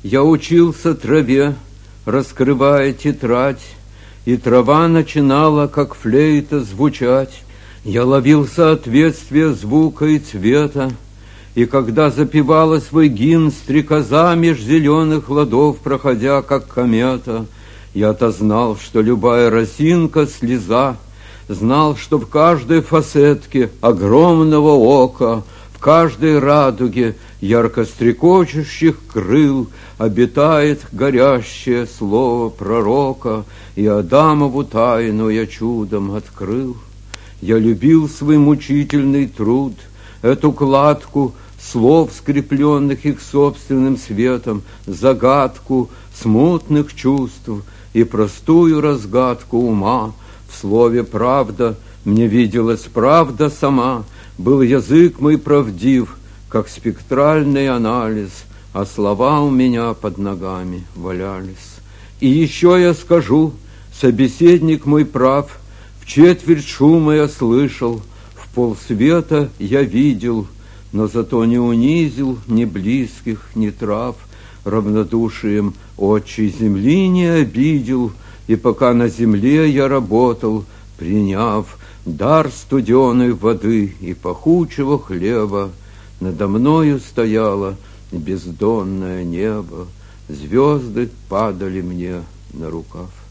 Я учился траве, раскрывая тетрадь, и трава начинала, как флейта, звучать. Я ловил соответствие звука и цвета, и когда запевала свой гимн стрекоза меж зеленых ладов, проходя, как комета, я-то знал, что любая росинка — слеза, знал, что в каждой фасетке огромного ока, в каждой радуге ярко стрекочущих крыл обитает горящее слово пророка, и Адамову тайну я чудом открыл. Я любил свой мучительный труд, эту кладку слов, скрепленных их собственным светом, загадку смутных чувств и простую разгадку ума. В слове «правда» мне виделась правда сама, был язык мой правдив, как спектральный анализ, а слова у меня под ногами валялись. И еще я скажу, собеседник мой прав, в четверть шума я слышал, в полсвета я видел, но зато не унизил ни близких, ни трав, равнодушием отчей земли не обидел, и пока на земле я работал, приняв дар студеной воды и пахучего хлеба, надо мною стояло бездонное небо, звезды падали мне на рукав.